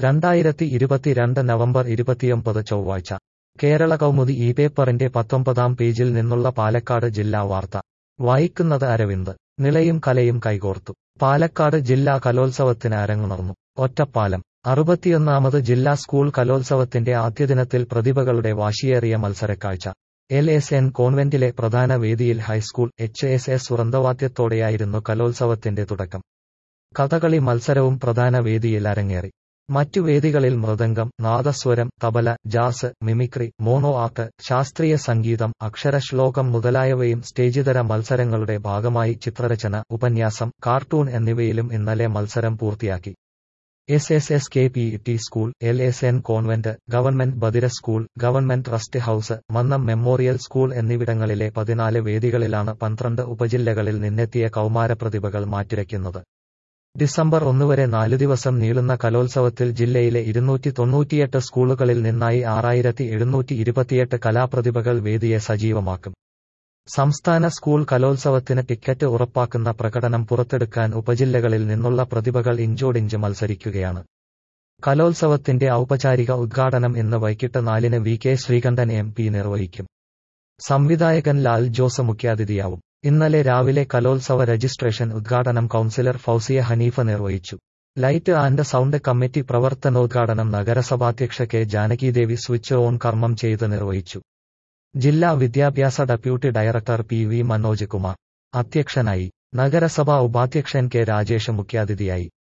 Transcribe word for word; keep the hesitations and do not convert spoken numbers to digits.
രണ്ടായിരത്തി ഇരുപത്തിരണ്ട് നവംബർ ഇരുപത്തിയൊമ്പത് ചൊവ്വാഴ്ച കേരള കൗമുദി ഈ പേപ്പറിന്റെ പത്തൊമ്പതാം പേജിൽ നിന്നുള്ള പാലക്കാട് ജില്ലാ വാർത്ത വായിക്കുന്നത് അരവിന്ദ്. നിളയും കലയും കൈകോർത്തു. പാലക്കാട് ജില്ലാ കലോത്സവത്തിന് അരങ്ങുണർന്നു. ഒറ്റപ്പാലം. അറുപത്തിയൊന്നാമത് ജില്ലാ സ്കൂൾ കലോത്സവത്തിന്റെ ആദ്യദിനത്തിൽ പ്രതിഭകളുടെ വാശിയേറിയ മത്സരക്കാഴ്ച. എൽ എസ് എൻ കോൺവെന്റിലെ പ്രധാന വേദിയിൽ ഹൈസ്കൂൾ എച്ച് എസ് എസ് വൃന്ദവാദ്യത്തോടെയായിരുന്നു കലോത്സവത്തിന്റെ തുടക്കം. കഥകളി മത്സരവും പ്രധാന വേദിയിൽ അരങ്ങേറി. മറ്റു വേദികളിൽ mridangam, nadaswaram, tabla, jazz, mimicry, mono act, ശാസ്ത്രീയ സംഗീതം, അക്ഷരശ്ലോകം മുതലായവയും സ്റ്റേജിതര മത്സരങ്ങളുടെ ഭാഗമായി ചിത്രരചന, ഉപന്യാസം, കാർട്ടൂൺ എന്നിവയിലും ഇന്നലെ മത്സരം പൂർത്തിയാക്കി. S S S K P T school, L S N convent, government ബദിര school, government rest house, Mannam memorial school എന്നിവിടങ്ങളിലെ പതിനാല് വേദികളിലാണ് പന്ത്രണ്ട് ഉപജില്ലകളിൽ നിന്നെത്തിയ കൗമാരപ്രതിഭകൾ മാറ്റുരയ്ക്കുന്നത്. ഡിസംബർ ഒന്ന് വരെ നാലു ദിവസം നീളുന്ന കലോത്സവത്തിൽ ജില്ലയിലെ ഇരുന്നൂറ്റി തൊണ്ണൂറ്റിയെട്ട് സ്കൂളുകളിൽ നിന്നായി ആറായിരത്തി എഴുന്നൂറ്റി ഇരുപത്തിയെട്ട് കലാപ്രതിഭകൾ വേദിയെ സജീവമാക്കും. സംസ്ഥാന സ്കൂൾ കലോത്സവത്തിന് ടിക്കറ്റ് ഉറപ്പാക്കുന്ന പ്രകടനം പുറത്തെടുക്കാൻ ഉപജില്ലകളിൽ നിന്നുള്ള പ്രതിഭകൾ ഇഞ്ചോടിഞ്ച് മത്സരിക്കുകയാണ്. കലോത്സവത്തിന്റെ ഔപചാരിക ഉദ്ഘാടനം ഇന്ന് വൈകിട്ട് നാലിന് V K Sreekandan M P നിർവഹിക്കും. സംവിധായകൻ ലാൽ ജോസ് മുഖ്യാതിഥിയാവും. ഇന്നലെ രാവിലെ കലോത്സവ രജിസ്ട്രേഷൻ ഉദ്ഘാടനം കൗൺസിലർ ഫൗസിയ ഹനീഫ നിർവഹിച്ചു. ലൈറ്റ് ആൻഡ് സൗണ്ട് കമ്മിറ്റി പ്രവർത്തനോദ്ഘാടനം നഗരസഭാധ്യക്ഷ കെ ജാനകിദേവി സ്വിച്ച് ഓൺ കർമ്മം ചെയ്ത് നിർവഹിച്ചു. ജില്ലാ വിദ്യാഭ്യാസ deputy director P V Manoj Kumar അധ്യക്ഷനായി. നഗരസഭാ ഉപാധ്യക്ഷൻ കെ രാജേഷ് മുഖ്യാതിഥിയായി.